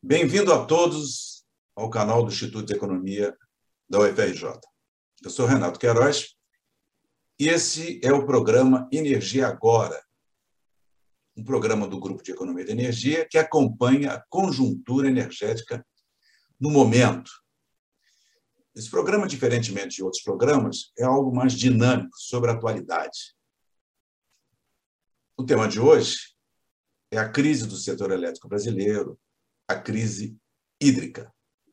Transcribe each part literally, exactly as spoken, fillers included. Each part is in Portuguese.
Bem-vindo a todos ao canal do Instituto de Economia da U F R J. Eu sou Renato Queiroz e esse é o programa Energia Agora, um programa do Grupo de Economia da Energia que acompanha a conjuntura energética no momento. Esse programa, diferentemente de outros programas, é algo mais dinâmico, sobre a atualidade. O tema de hoje é a crise do setor elétrico brasileiro, a crise hídrica.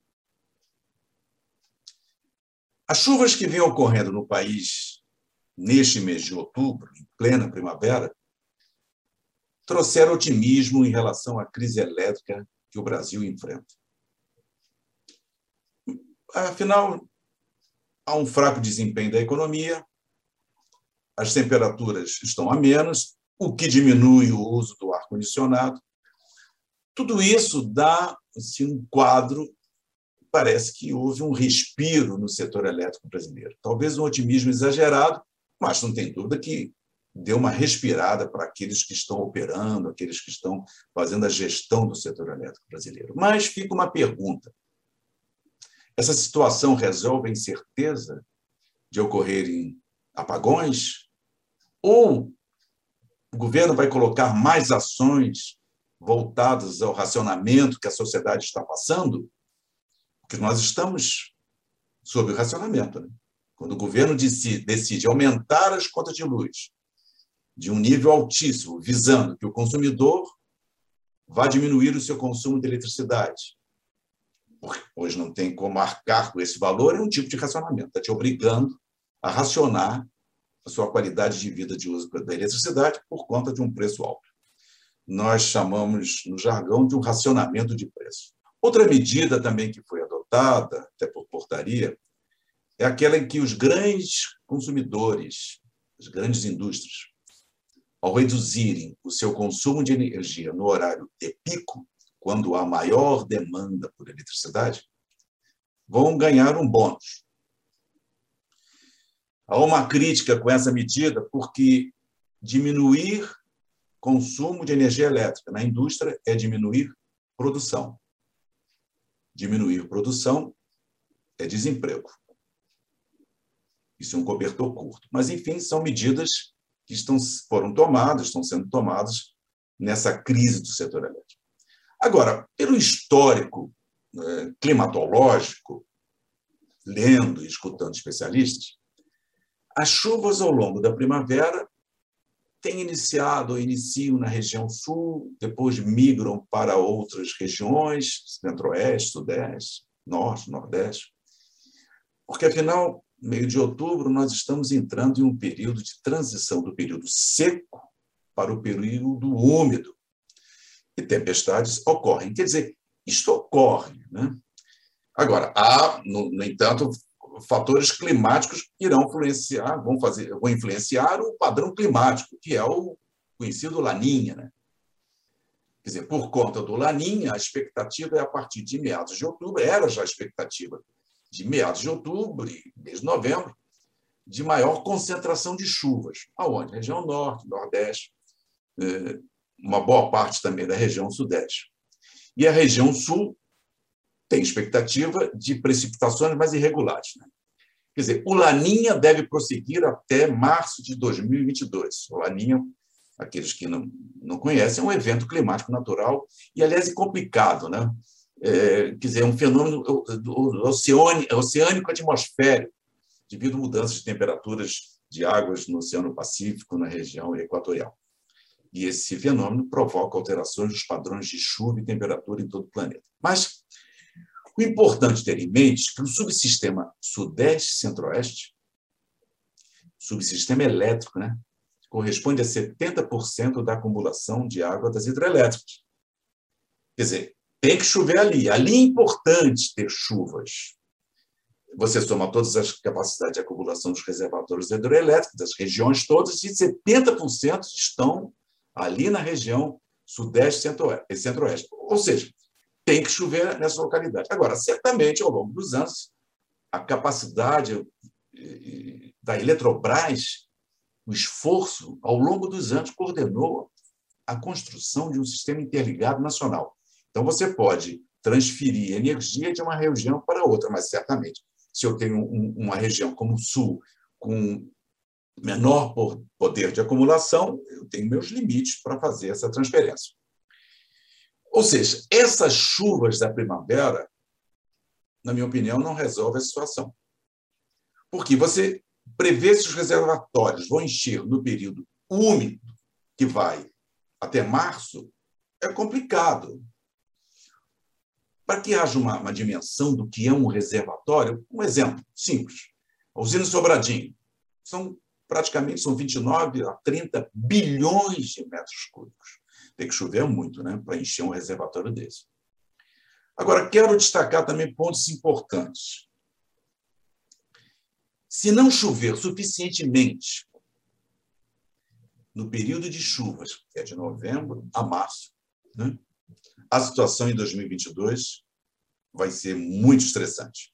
As chuvas que vêm ocorrendo no país neste mês de outubro, em plena primavera, trouxeram otimismo em relação à crise elétrica que o Brasil enfrenta. Afinal, há um fraco desempenho da economia, as temperaturas estão amenas, o que diminui o uso do ar-condicionado. Tudo isso dá assim, um quadro, parece que houve um respiro no setor elétrico brasileiro. Talvez um otimismo exagerado, mas não tem dúvida que deu uma respirada para aqueles que estão operando, aqueles que estão fazendo a gestão do setor elétrico brasileiro. Mas fica uma pergunta. Essa situação resolve a incerteza de ocorrerem apagões? Ou o governo vai colocar mais ações voltadas ao racionamento que a sociedade está passando? Porque nós estamos sob o racionamento, né? Quando o governo decide, decide aumentar as contas de luz de um nível altíssimo, visando que o consumidor vá diminuir o seu consumo de eletricidade, porque hoje não tem como arcar com esse valor, é um tipo de racionamento, está te obrigando a racionar a sua qualidade de vida de uso da eletricidade por conta de um preço alto. Nós chamamos, no jargão, de um racionamento de preço. Outra medida também que foi adotada, até por portaria, é aquela em que os grandes consumidores, as grandes indústrias, ao reduzirem o seu consumo de energia no horário de pico, quando há maior demanda por eletricidade, vão ganhar um bônus. Há uma crítica com essa medida porque diminuir consumo de energia elétrica na indústria é diminuir produção. Diminuir produção é desemprego. Isso é um cobertor curto. Mas, enfim, são medidas que estão, foram tomadas, estão sendo tomadas nessa crise do setor elétrico. Agora, pelo histórico eh, climatológico, lendo e escutando especialistas, as chuvas ao longo da primavera têm iniciado ou iniciam na região sul, depois migram para outras regiões, centro-oeste, sudeste, norte, nordeste, porque, afinal, meio de outubro, nós estamos entrando em um período de transição do período seco para o período úmido, e tempestades ocorrem. Quer dizer, isto ocorre, né? Agora, há, no, no entanto, fatores climáticos que irão influenciar, vão, fazer, vão influenciar o padrão climático, que é o conhecido Laninha, né? Quer dizer, por conta do Laninha, a expectativa é a partir de meados de outubro, era já a expectativa de meados de outubro e mês de novembro, de maior concentração de chuvas. Aonde? Região norte, nordeste, uma boa parte também da região sudeste. E a região sul tem expectativa de precipitações mais irregulares, né? Quer dizer, o Laninha deve prosseguir até março de dois mil e vinte e dois. O Laninha, aqueles que não, não conhecem, é um evento climático natural e, aliás, é complicado, né? É, quer dizer, é um fenômeno oceânico atmosférico, devido a mudanças de temperaturas de águas no Oceano Pacífico, na região equatorial. E esse fenômeno provoca alterações dos padrões de chuva e temperatura em todo o planeta. Mas o importante ter em mente é que o subsistema Sudeste-Centro-Oeste, subsistema elétrico, né, corresponde a setenta por cento da acumulação de água das hidrelétricas. Quer dizer, tem que chover ali. Ali é importante ter chuvas. Você soma todas as capacidades de acumulação dos reservatórios hidrelétricos, das regiões todas, e setenta por cento estão ali na região Sudeste e Centro-Oeste. Ou seja, tem que chover nessa localidade. Agora, certamente, ao longo dos anos, a capacidade da Eletrobras, o esforço, ao longo dos anos, coordenou a construção de um sistema interligado nacional. Então, você pode transferir energia de uma região para outra, mas certamente, se eu tenho um, uma região como o Sul, com menor poder de acumulação, eu tenho meus limites para fazer essa transferência. Ou seja, essas chuvas da primavera, na minha opinião, não resolvem a situação. Porque você prevê se os reservatórios vão encher no período úmido, que vai até março, é complicado. Para que haja uma, uma dimensão do que é um reservatório, um exemplo simples. A usina Sobradinho, são, praticamente são vinte e nove a trinta bilhões de metros cúbicos. Tem que chover muito, né, para encher um reservatório desse. Agora, quero destacar também pontos importantes. Se não chover suficientemente no período de chuvas, que é de novembro a março, né, a situação em dois mil e vinte e dois vai ser muito estressante.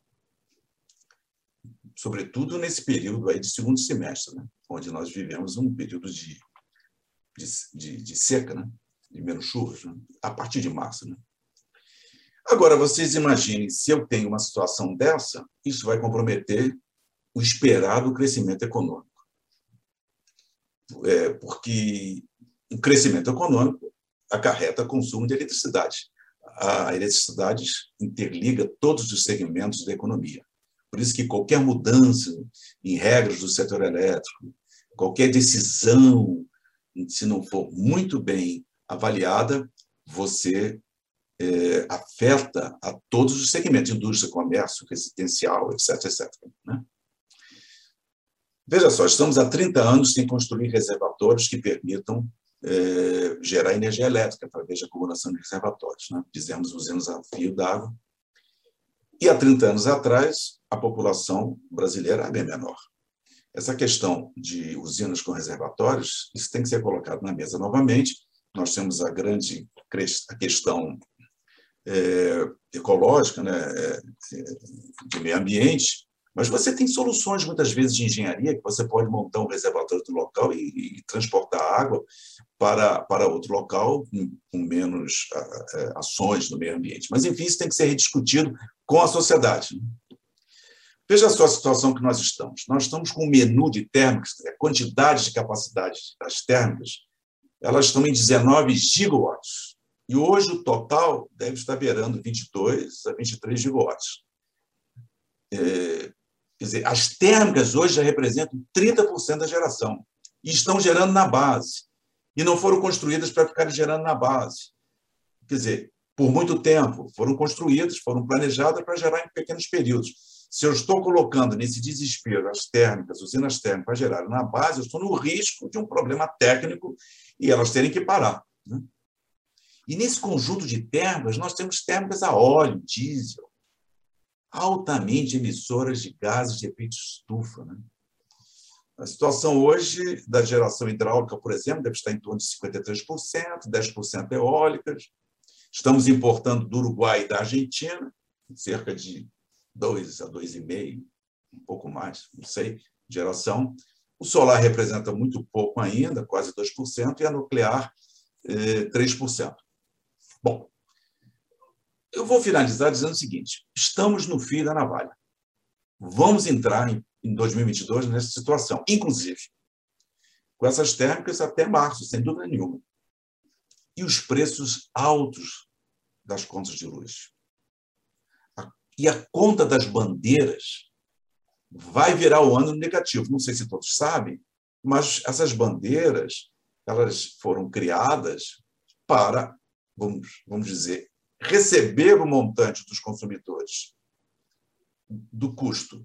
Sobretudo nesse período aí de segundo semestre, né, onde nós vivemos um período de, de, de, de seca, né, de menos chuvas, né, a partir de março. Né. Agora, vocês imaginem, se eu tenho uma situação dessa, isso vai comprometer o esperado crescimento econômico. É, porque o crescimento econômico acarreta consumo de eletricidade. A eletricidade interliga todos os segmentos da economia. Por isso que qualquer mudança em regras do setor elétrico, qualquer decisão, se não for muito bem avaliada, você é, afeta a todos os segmentos, indústria, comércio, residencial, etc, etcétera. Né? Veja só, estamos há trinta anos sem construir reservatórios que permitam é, gerar energia elétrica através de acumulação de reservatórios. Né? Fizemos usinas a fio d'água. E há trinta anos atrás, a população brasileira é bem menor. Essa questão de usinas com reservatórios, isso tem que ser colocado na mesa novamente. Nós temos a grande a questão é, ecológica, né, de meio ambiente, mas você tem soluções, muitas vezes, de engenharia, que você pode montar um reservatório do local e, e transportar água para, para outro local com menos a, a, ações no meio ambiente. Mas, enfim, isso tem que ser rediscutido com a sociedade. Veja só a situação que nós estamos. Nós estamos com um menu de térmicas, a quantidade de capacidade das térmicas, elas estão em dezenove gigawatts. E hoje o total deve estar beirando vinte e dois a vinte e três gigawatts. É, quer dizer, as térmicas hoje já representam trinta por cento da geração e estão gerando na base. E não foram construídas para ficarem gerando na base. Quer dizer, por muito tempo, foram construídas, foram planejadas para gerar em pequenos períodos. Se eu estou colocando nesse desespero as térmicas, usinas térmicas para gerar na base, eu estou no risco de um problema técnico e elas terem que parar. Né? E nesse conjunto de térmicas, nós temos térmicas a óleo, diesel, altamente emissoras de gases de efeito estufa. Né? A situação hoje da geração hidráulica, por exemplo, deve estar em torno de cinquenta e três por cento, dez por cento eólicas. Estamos importando do Uruguai e da Argentina, cerca de dois a dois vírgula cinco, um pouco mais, não sei, geração. O solar representa muito pouco ainda, quase dois por cento, e a nuclear, três por cento. Bom, eu vou finalizar dizendo o seguinte, estamos no fio da navalha. Vamos entrar em dois mil e vinte e dois nessa situação, inclusive com essas térmicas até março, sem dúvida nenhuma. E os preços altos das contas de luz. E a conta das bandeiras vai virar o ano negativo. Não sei se todos sabem, mas essas bandeiras elas foram criadas para, vamos, vamos dizer, receber o montante dos consumidores do custo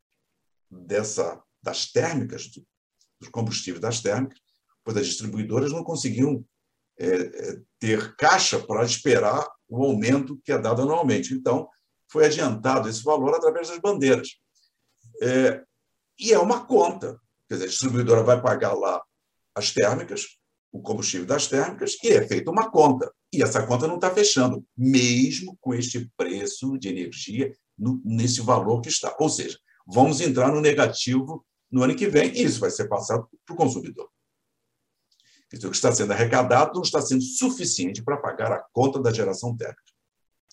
dessa, das térmicas, do, dos combustíveis das térmicas, pois as distribuidoras não conseguiam é, é, ter caixa para esperar o aumento que é dado anualmente. Então, foi adiantado esse valor através das bandeiras. É, e é uma conta. Quer dizer, a distribuidora vai pagar lá as térmicas, o combustível das térmicas, e é feita uma conta. E essa conta não está fechando, mesmo com este preço de energia no, nesse valor que está. Ou seja, vamos entrar no negativo no ano que vem, e isso vai ser passado para o consumidor. Quer dizer, o que está sendo arrecadado não está sendo suficiente para pagar a conta da geração térmica.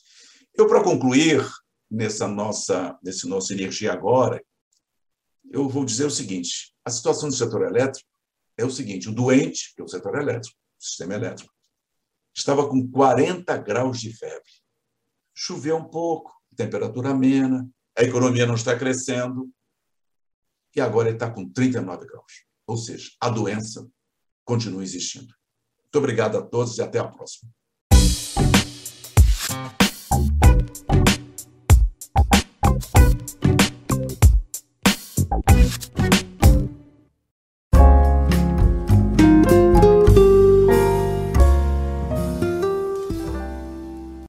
Eu, para concluir, nessa nossa, nesse nosso Energia Agora, eu vou dizer o seguinte: a situação do setor elétrico é o seguinte: o doente, que é o setor elétrico, o sistema elétrico, estava com quarenta graus de febre. Choveu um pouco, temperatura amena, a economia não está crescendo, e agora ele está com trinta e nove graus. Ou seja, a doença continua existindo. Muito obrigado a todos e até a próxima.